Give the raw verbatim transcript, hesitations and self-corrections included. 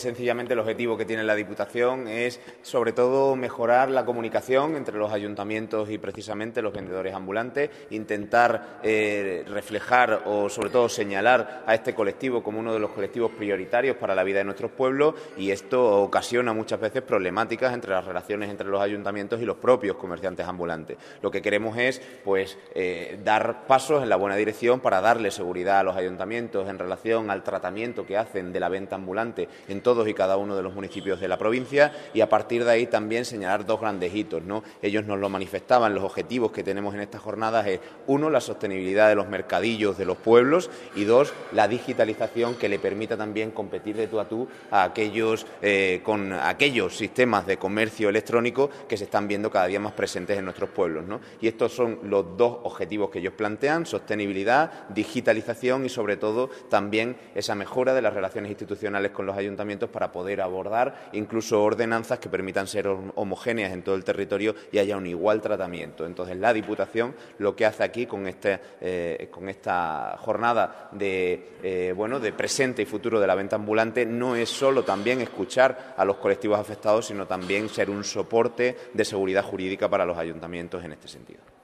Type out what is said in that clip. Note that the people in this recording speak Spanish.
Sencillamente el objetivo que tiene la Diputación es, sobre todo, mejorar la comunicación entre los ayuntamientos y, precisamente, los vendedores ambulantes, intentar eh, reflejar o, sobre todo, señalar a este colectivo como uno de los colectivos prioritarios para la vida de nuestros pueblos, y esto ocasiona muchas veces problemáticas entre las relaciones entre los ayuntamientos y los propios comerciantes ambulantes. Lo que queremos es, pues, eh, dar pasos en la buena dirección para darle seguridad a los ayuntamientos en relación al tratamiento que hacen de la venta ambulante en todo todos y cada uno de los municipios de la provincia, y a partir de ahí también señalar dos grandes hitos, ¿no? Ellos nos lo manifestaban, los objetivos que tenemos en estas jornadas es, uno, la sostenibilidad de los mercadillos de los pueblos, y dos, la digitalización que le permita también competir de tú a tú a aquellos, eh, con aquellos sistemas de comercio electrónico que se están viendo cada día más presentes en nuestros pueblos, ¿no? Y estos son los dos objetivos que ellos plantean: sostenibilidad, digitalización y, sobre todo, también esa mejora de las relaciones institucionales con los ayuntamientos para poder abordar incluso ordenanzas que permitan ser homogéneas en todo el territorio y haya un igual tratamiento. Entonces, la Diputación lo que hace aquí con, este, eh, con esta jornada de, eh, bueno, de presente y futuro de la venta ambulante no es solo también escuchar a los colectivos afectados, sino también ser un soporte de seguridad jurídica para los ayuntamientos en este sentido.